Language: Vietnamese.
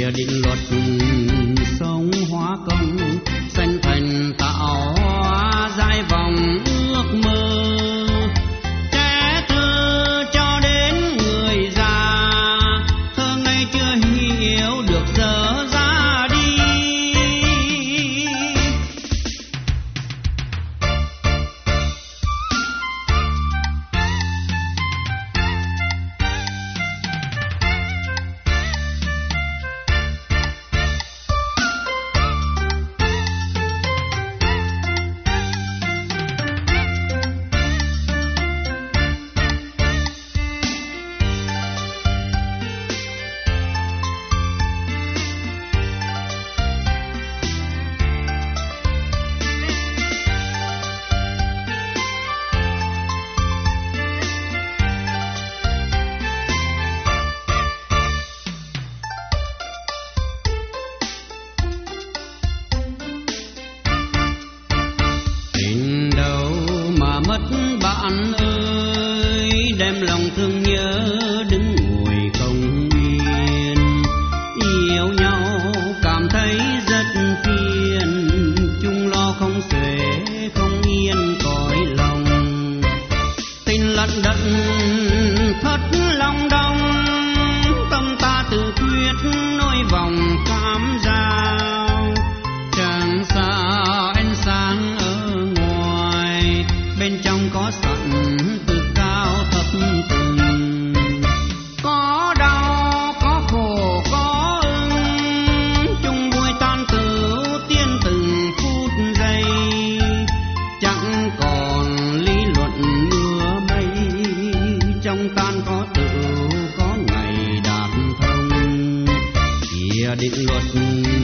kìa định luật sống hóa công, sanh thành tạo hóa giải vòng ước mơ. Trẻ thơ cho đến người già, thơ ngây chưa hiểu được dở ra đi. Mất bạn ơi, đem lòng thương nhớ đứng ngồi không yên. Yêu nhau cảm thấy rất phiền, chung lo không xuể không yên cõi lòng. Tình lận đận thất lòng đong, tâm ta tự quyết nối vòng cám giao. Chẳng sao ánh sáng ở ngoài, bên trong có sẵn từ cao thấp từng. Có đau có khổ có ưng, chung vui tan tử tiên từng phút giây. Chẳng còn lý luận mưa mây, trong tan có tựu có ngày đạt thông. Kìa định luật